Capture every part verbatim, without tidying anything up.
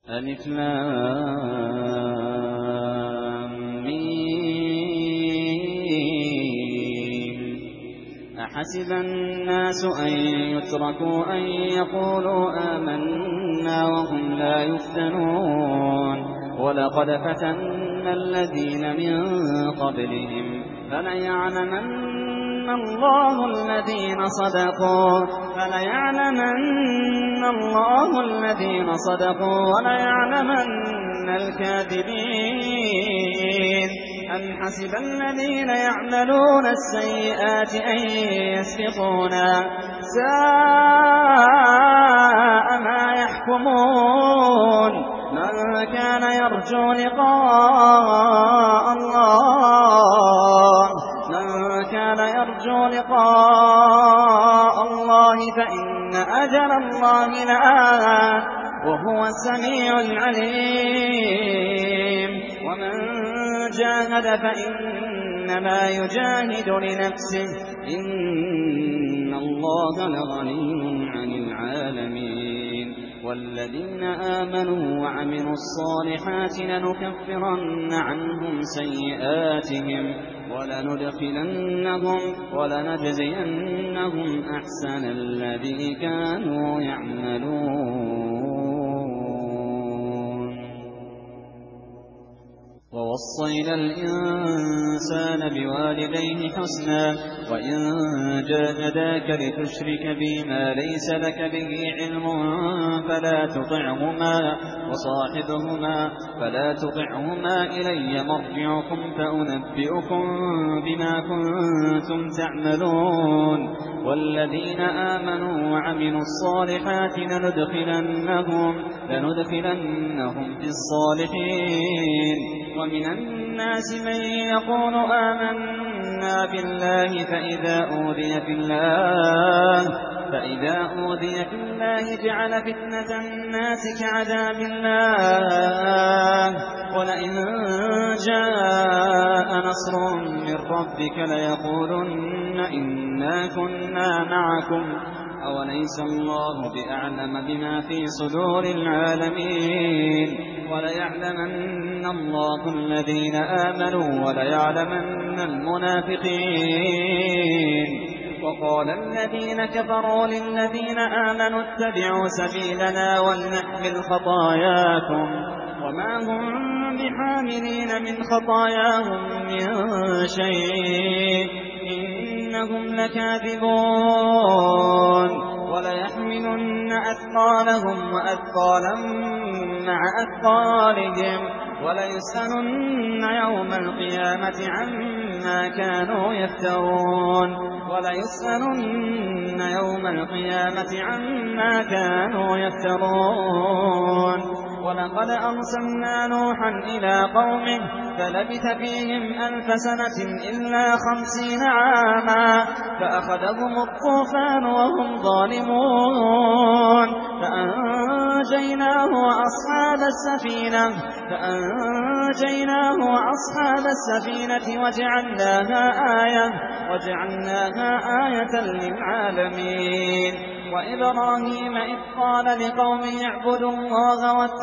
ألف لام ميم. أحسب الناس أن يتركوا أن يقولوا آمنا وهم لا يفتنون ولقد فتنا الذين من قبلهم فليعلمن الله الذين صدقوا فليعلمن الله الذين صدقوا وليعلمن الكاذبين. أم حسب الذين يعملون السيئات أن يسبقونا ساء ما يحكمون. من كان يرجو لقاء الله من كان يرجو لقاء الله فإن أجل الله لآت وهو السميع العليم. ومن جاهد فإنما يجاهد لنفسه إن الله لغني عن العالمين. والذين آمنوا وعملوا الصالحات لنكفرن عنهم سيئاتهم ولندخلنهم ولنجزينهم أحسن الذي كانوا يعملون. ووصينا الإنسان بوالديه حسنا وإن جاهداك لتشرك بما ليس لك به علم فلا تطعهما وصاحبهما فلا تطعهما إلي مرجعكم فأنبئكم بما كنتم تعملون. والذين آمنوا وعملوا الصالحات لندخلنهم لندخلنهم في الصالحين. ومن الناس من يقول آمنا بالله فإذا أوذي في الله فإذا أوذي في الله جعل فتنة الناس كعذاب الله. ولئن جاء نصر من ربك ليقولن إنا كنا معكم أوليس الله بأعلم بما في صدور العالمين. وليعلمن الله الذين آمنوا وليعلمن المنافقين. وقال الذين كفروا للذين آمنوا اتبعوا سبيلنا ولنحمل خطاياكم وما هم بحاملين من خطاياهم من شيء إنهم لكاذبون. وليحملن أثقالهم وأثقالا مع أثقالهم وليسألن يوم القيامة عما كانوا يفترون وليسألن يوم القيامة عما كانوا يفترون. ولقد أرسلنا نوحا إلى قومه فلبث فيهم ألف سنة إلا خمسين عاما فأخذهم الطوفان وهم ظالمون فأنجيناه وأصحاب السفينة فأنجيناه وأصحاب السفينة وجعلناها آية وجعلناها آية للعالمين. وإبراهيم إذ قال لقومه اعبدوا الله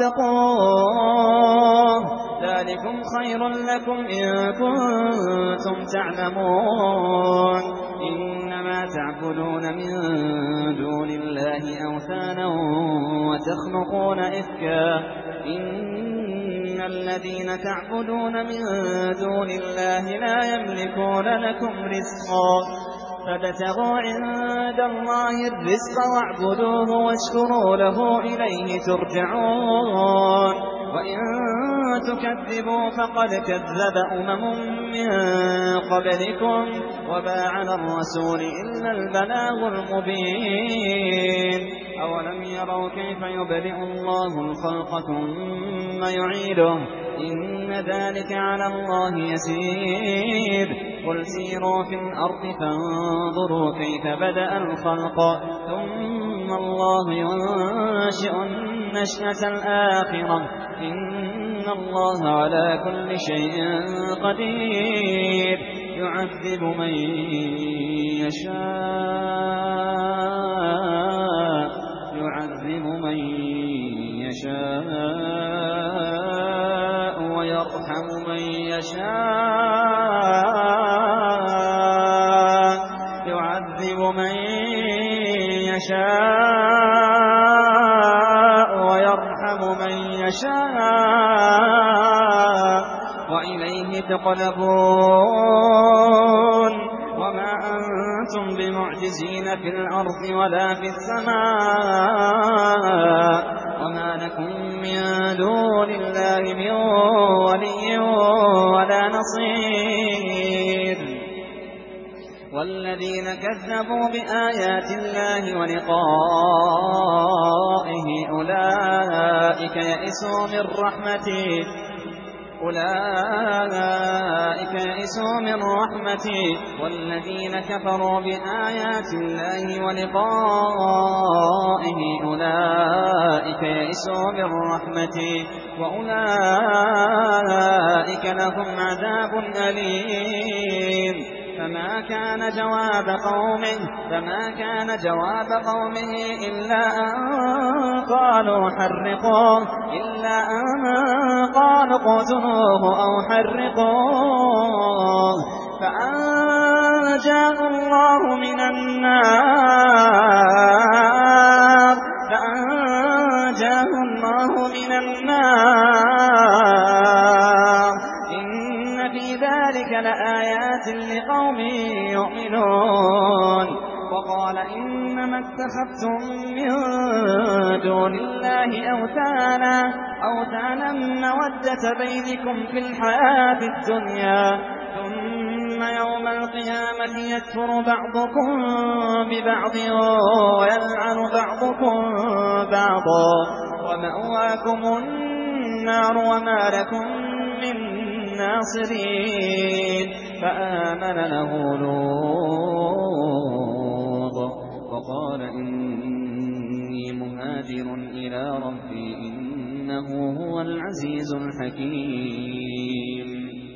واتقوه ذلكم خير لكم إن كنتم تعلمون. إنما تعبدون من دون الله أوثانا وتخلقون إفكا إن الذين تعبدون من دون الله لا يملكون لكم رزقا فابتغوا عند الله الرزق واعبدوه واشكروا له إليه ترجعون. وإن تكذبوا فقد كذب أمم من قبلكم وما على الرسول إلا البلاغ المبين. أولم يروا كيف يبدئ الله الخلق ثم يعيده إن ذلك على الله يسير. قل سيروا في الأرض فانظروا كيف بدأ الخلق ثم الله ينشئ النشأة الآخرة إن الله على كل شيء قدير. يعذب من يشاء يعذب من يشاء ويرحم من يشاء يعذب من يشاء ويرحم من يشاء وإليه تقلبون وما أنتم بمعجزين في الأرض ولا في السماء وما لكم من دون الله من ولي ولا نصير والذين كذبوا بآيات الله ولقائه أولئك يئسوا من رحمته أولئك يئسوا من رحمتي والذين كفروا بآيات الله ولقائه أولئك يئسوا من رحمتي وأولئك لهم عذاب أليم فما كان جواب قومه فما كان جواب قومه إلا أن قالوا حرقوه إلا أن قالوا اقتلوه أو حرقوه فأنجاه الله من النار فأنجاه الله من النار إن في ذلك لآيات لقوم يؤمنون وقال إنما اتخذتم من دون الله أوثانا أوثانا مودة بينكم في الحياة الدنيا ثم يوم القيامة يكفر بعضكم ببعض ويلعن بعضكم بعضا ومأواكم النار وما لكم من ناصرين فآمن له لوط وقال إني مهاجر إلى ربي إنه هو العزيز الحكيم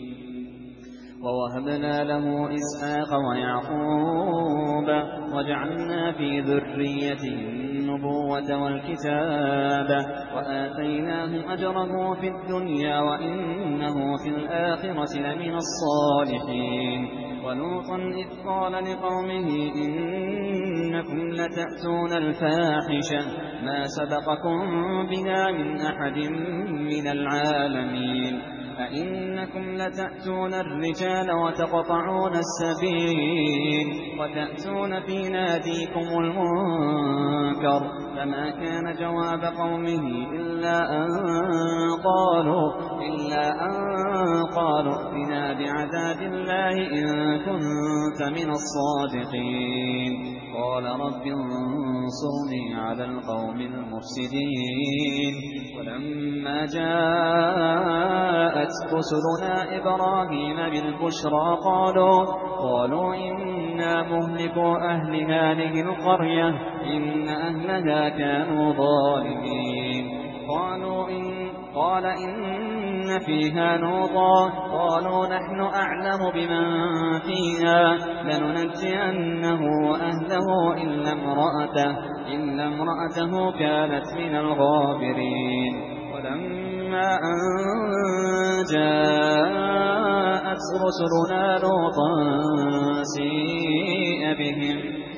ووهبنا له إسحاق ويعقوب وجعلنا في ذريته النبوة والكتاب وآتيناه أجره في الدنيا وإنه في الآخرة لمن الصالحين ولوطا إذ قال لقومه إنكم لتأتون الفاحشة ما سبقكم بها من أحد من العالمين أئنكم لتأتون الرجال وتقطعون السبيل وتأتون في ناديكم المنكر فما كان جواب قومه إلا أن قالوا إلا أن قالوا ائتنا بعذاب الله إن كنت من الصادقين قال رب انصرني على القوم المفسدين ولما جاءت رسلنا إبراهيم بالبشرى قالوا قالوا إنا مهلكو أهل هذه القرية إن أهلها كانوا ظالمين قالوا إن قال إن فيها لوطا قالوا نحن أعلم بمن فيها لننجينه وأهله إلا امرأته إلا امرأته كانت من الغابرين ولما أن جاءت رسلنا لوطا سيء بهم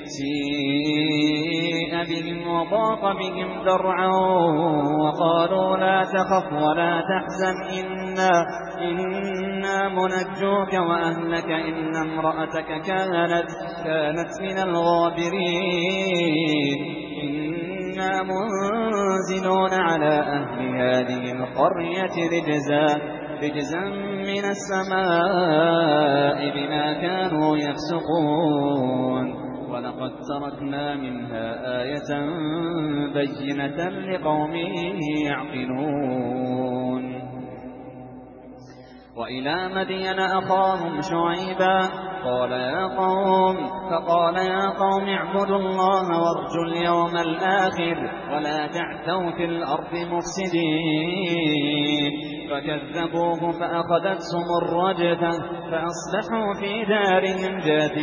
سيء بهم وضاق بهم ذرعا وقالوا لا تخف ولا تحزن إنا, إنا منجوك وأهلك إلا امرأتك كانت, كانت من الغابرين إنا منزلون على أهل هذه القرية رجزا, رجزا من السماء بما كانوا يفسقون ولقد تركنا منها آية بينة لقوم يعقلون وإلى مدين أخاهم شعيبا قال يا قوم فقال يا قوم اعبدوا الله وارجوا اليوم الآخر ولا تعثوا في الأرض مفسدين فكذبوه فأخذتهم الرجفة فأصبحوا في دارهم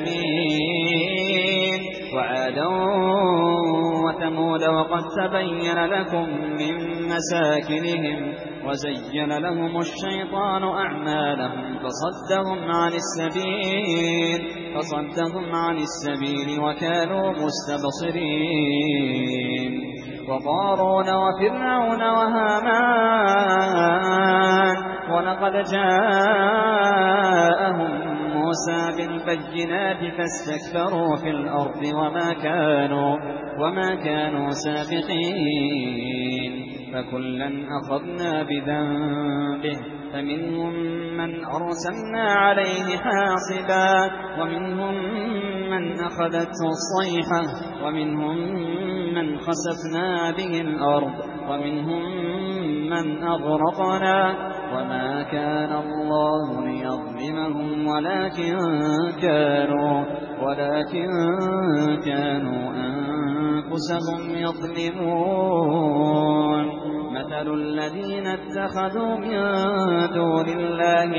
جاثمين وعادا وثمود وقد تبين لكم من مساكنهم وزين لهم الشيطان أعمالهم فصدهم عن السبيل فصدهم عن السبيل وكانوا مستبصرين وقارون وفرعون وهامان ولقد جاءهم موسى بالبينات فاستكبروا في الأرض وما كانوا وما كانوا سابقين فكلا أخذنا بذنبه فمنهم من أرسلنا عليه حاصبا ومنهم من أخذته الصيحة ومنهم من خسفنا به الأرض ومنهم من أغرقنا وما كان الله ليظلمهم ولكن كانوا ولكن كانوا أنفسهم يظلمون مثل الذين اتخذوا من دون الله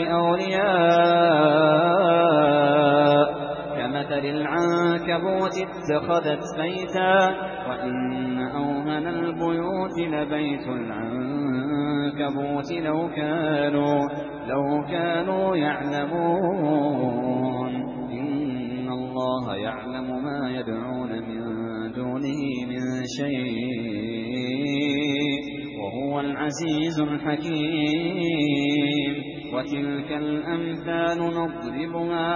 أولياء كمثل العنكبوت اتخذت بيتا وإن أوهن البيوت لبيت العنكبوت لو كانوا لو كانوا يعلمون إن الله يعلم ما يدعون من دونه من شيء وهو العزيز الحكيم وتلك الأمثال نضربها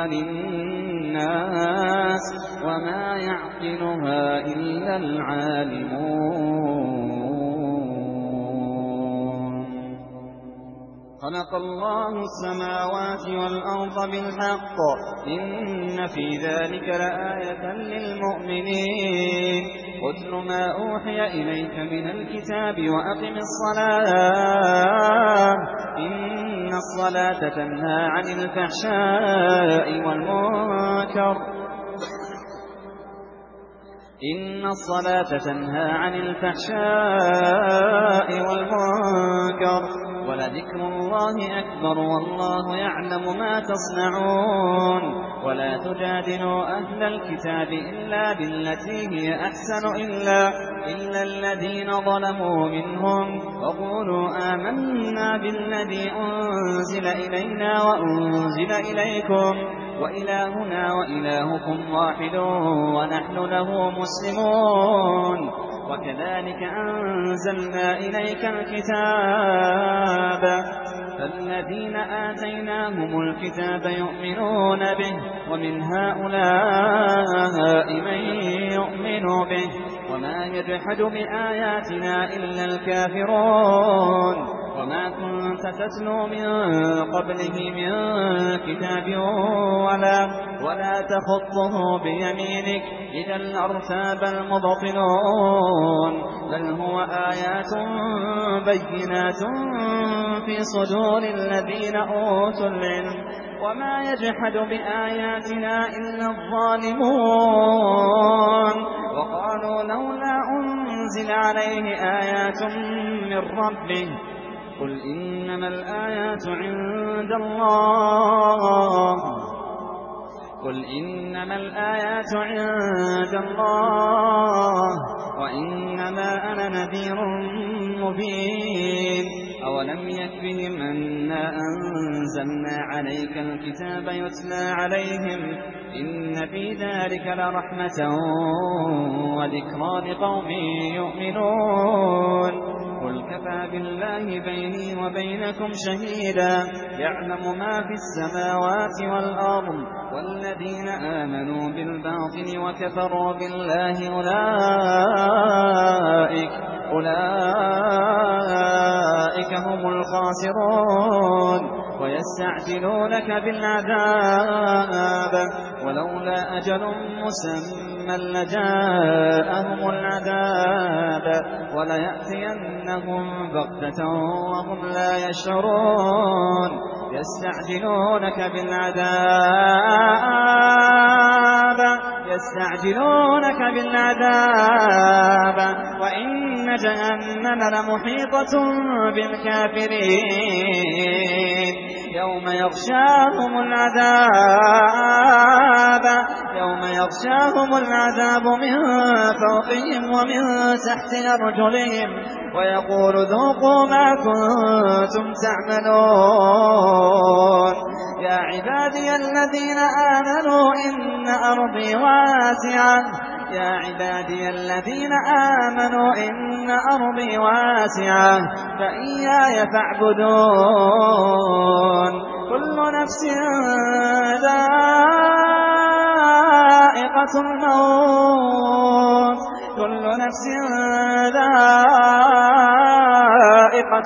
للناس وما يعقلها إلا العالمون. خلق الله السماوات والأرض بالحق إن في ذلك لآية للمؤمنين اتل ما أوحي إليك من الكتاب وأقم الصلاة إن الصلاة تنهى عن الفحشاء والمنكر إن الصلاة تنهى عن الفحشاء والمنكر ولذكر الله أكبر والله يعلم ما تصنعون ولا تجادلوا أهل الكتاب إلا بالتي هي أحسن إلا, إلا الذين ظلموا منهم وقولوا آمنا بالذي أنزل إلينا وأنزل إليكم وإلهنا وإلهكم واحد ونحن له مسلمون وكذلك أنزلنا إليك الكتاب فالذين آتيناهم الكتاب يؤمنون به ومن هؤلاء من يؤمن به وما يجحد بآياتنا إلا الكافرون وما كنت تتلو من قبله من كتاب ولا, ولا تخطه بيمينك إذا لارتاب المبطلون بل هو آيات بينات في صدور الذين أوتوا العلم وما يجحد بآياتنا إلا الظالمون وقالوا لولا أنزل عليه آيات من ربه قل إنما الآيات عند الله قل إنما الآيات عند الله وإنما أنا نذير مبين أولم يكفهم أنا أنزلنا عليك الكتاب يتلى عليهم إن في ذلك لرحمة وذكرى لقوم يؤمنون قل كفى بالله بيني وبينكم شهيدا يعلم ما في السماوات والأرض والذين آمنوا بالباطل وكفروا بالله أولئك أولئك هم الخاسرون ويستعجلونك بالعذاب ولولا أجل مسمى لجاءهم العذاب وليأتينهم بغتة وهم لا يشعرون يستعجلونك بالعذاب يستعجلونك بالعذاب وإن جهنم لمحيطة بالكافرين يوم يغشاهم العذاب يوم يغشاهم العذاب من فوقهم ومن تحت أرجلهم ويقول ذوقوا ما كنتم تعملون يا عبادي الذين آمنوا إن أرضي واسعة يا عبادي الذين آمنوا إن أرضي واسعة فإياي فاعبدون كل نفس ذائقة الموت كل نفس ذائقة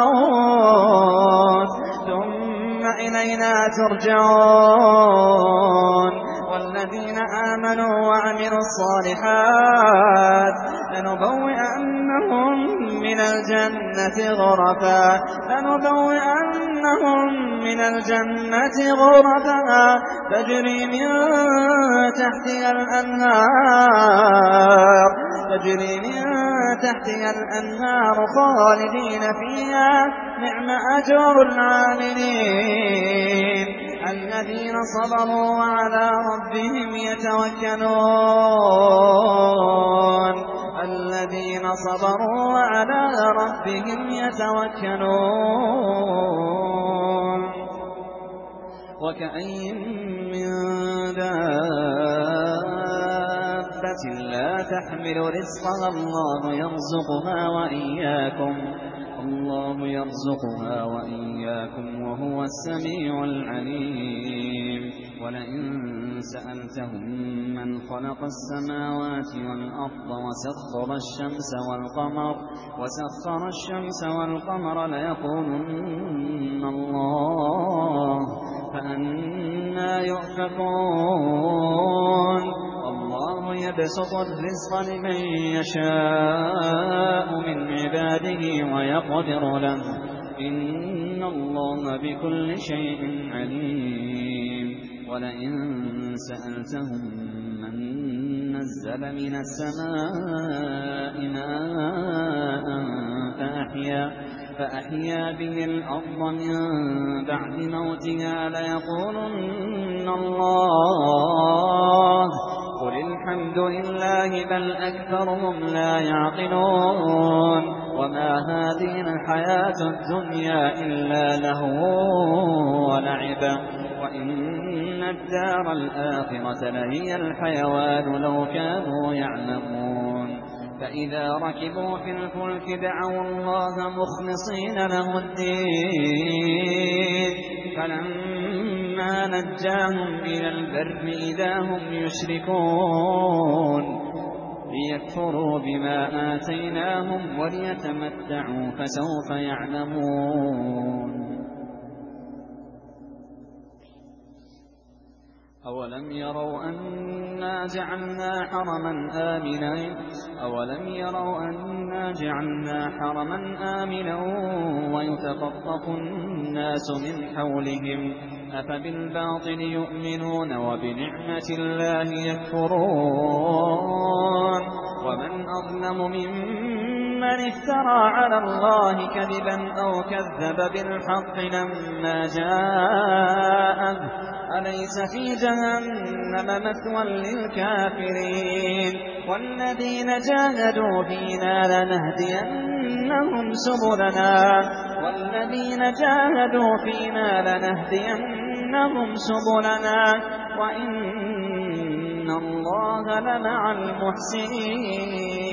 الموت ثم إلينا ترجعون والذين آمنوا وعملوا الصالحات لنبوئنهم من الجنة غرفا لنبوئنهم من الجنة غرفا تجري من تحتها الأنهار تجري من تحتها الأنهار خالدين فيها نعم أجر العاملين الذين صبروا وعلى ربهم يتوكلون الذين صبروا وعلى ربهم يتوكلون وكأي من دابة لا تحمل رزقها الله يرزقها وإياكم الله يرزقها وإياكم وهو السميع العليم ولئن سألتهم من خلق السماوات والأرض وسخر الشمس والقمر وسخر الشمس والقمر ليقولن الله فأنى يؤفكون الله يبسط الرزق لمن يشاء من عباده ويقدر له إن الله بكل شيء عليم ولئن سألتهم من نزل من السماء ماء فأحيا فأحيا به الأرض من بعد موتها ليقولن الله قل الحمد لله بل أكثرهم لا يعقلون وما هذه الحياة الدنيا إلا لهو ولعب وإن الدار الآخرة لهي الحيوان لو كانوا يعلمون فإذا ركبوا في الفلك دعوا الله مخلصين له الدين فلما نجاهم إلى البر إذا هم يشركون ليكفروا بما آتيناهم وليتمتعوا فسوف يعلمون أولم يروا أنا جعلنا حرما آمنا أولم يروا أنا جعلنا حرما آمنا ويتخطف الناس من حولهم أفبالباطل يؤمنون وبنعمة الله يكفرون ومن أظلم ممن افترى على الله كذبا أو كذب بالحق لما جاءه أليس في جهنم مثوى للكافرين والذين جاهدوا فينا لنهدينهم سبلنا والذين جاهدوا فينا لنهدينهم سبلنا وإن الله لمع المحسنين